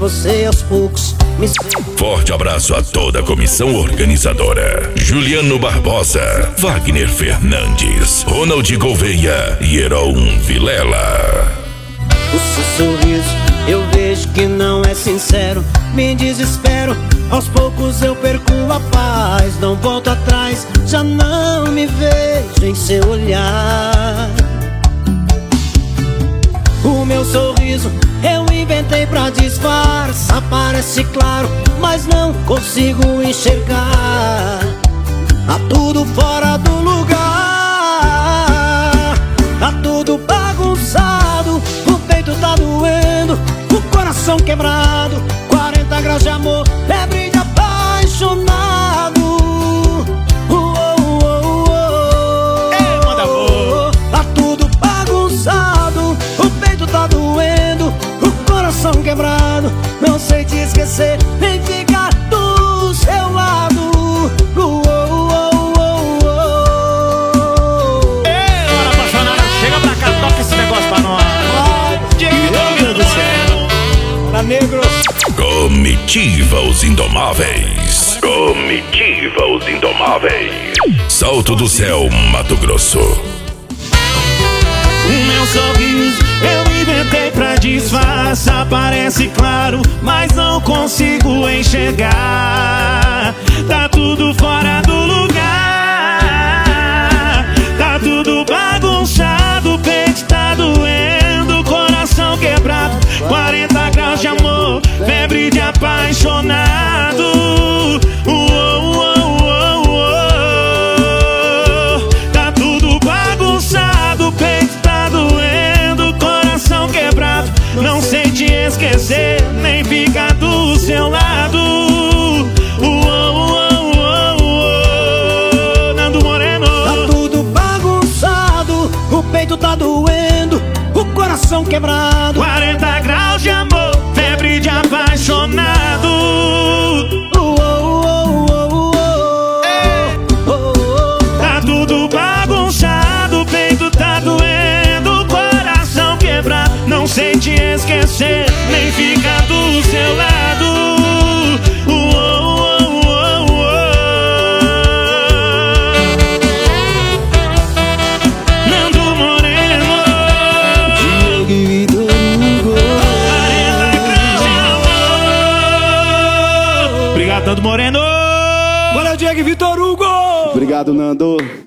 você aos poucos me... Forte abraço a toda a comissão organizadora: Juliano Barbosa, Wagner Fernandes, Ronald Gouveia e Heron Vilela. O seu sorriso eu vejo que não é sincero, me desespero, aos poucos eu perco a paz. Não volto atrás, já não me vejo em seu olhar. O meu sorriso eu inventei pra disfarçar, parece claro, mas não consigo enxergar. Tá tudo fora do lugar, tá tudo bagunçado, o peito tá doendo, o coração quebrado, 40 graus de amor, febre de apaixonado. Manda amor. Tá tudo bagunçado, o peito tá doendo, o coração quebrado, não sei te esquecer, nem ficar do seu lado. Bora apaixonada, chega pra cá, toca esse negócio pra nós. Meu Deus do céu, para negros. Comitiva Os Indomáveis. Comitiva Os Indomáveis. Salto do Céu, Mato Grosso. O meu sorriso eu inventei pra disfarçar, parece claro, mas não consigo enxergar. Tá tudo fora do lugar, tá tudo bagunçado, o peito tá doendo, coração quebrado, 40 graus de amor, febre de apaixonado. Tá tudo bagunçado, o peito tá doendo, coração quebrado, não sei te esquecer, nem ficar do seu lado. Nando Moreno. Tá tudo bagunçado, o peito tá doendo, o coração quebrado, 40 graus de amor, febre de apaixonado. Tá tudo bagunçado, o peito tá doendo, o coração quebrado, não sei te esquecer, nem ficar do seu lado. Nando Moreno. Obrigado, Nando Moreno. Valeu, Diego e Vitor Hugo. Obrigado, Nando.